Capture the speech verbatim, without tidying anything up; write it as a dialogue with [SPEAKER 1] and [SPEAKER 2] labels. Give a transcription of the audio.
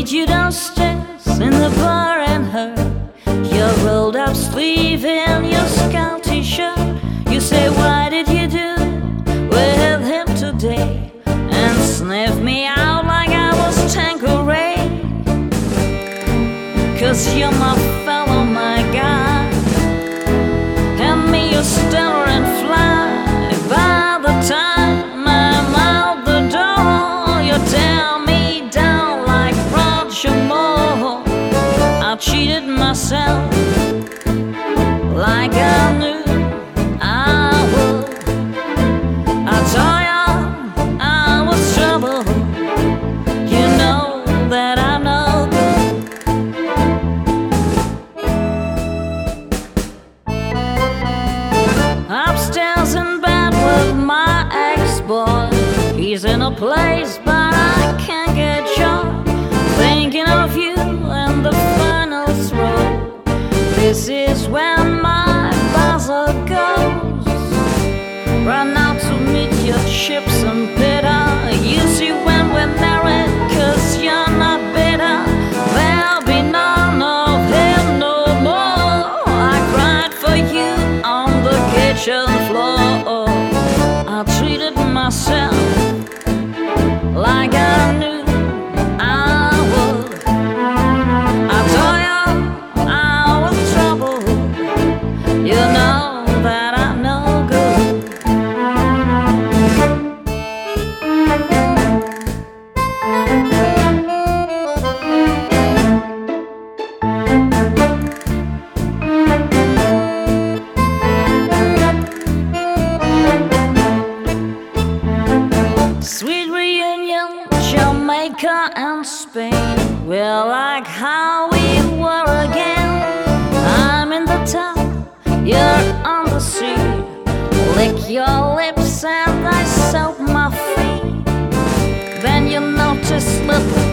[SPEAKER 1] meet you downstairs in the bar and her your rolled up sleeve in your scout t-shirt. You say, why did you do with him today? And sniff me out like I was Tanqueray. Cause you're my fellow, my guy. Hand me your stellar and fly. By the time I'm out the door, you tear me down like Roger Moore. I cheated myself like I knew I would. I told you I was trouble. You know that I'm no good. Upstairs in bed with my ex-boy. He's in a place but I can't get joy. Thinking of you and the final throw. This is when my buzzer goes. Run out to meet your chips and bitter. You see when we're married, cause you're not bitter. There'll be none of him no more. I cried for you on the kitchen floor. I treated myself like I knew I would. I told you I was trouble. You know that I'm no good. Sweet reunion, Jamaica and Spain. We're like how we were again. I'm in the town, you're on the sea. Lick your lips and I soak my feet. Then you notice little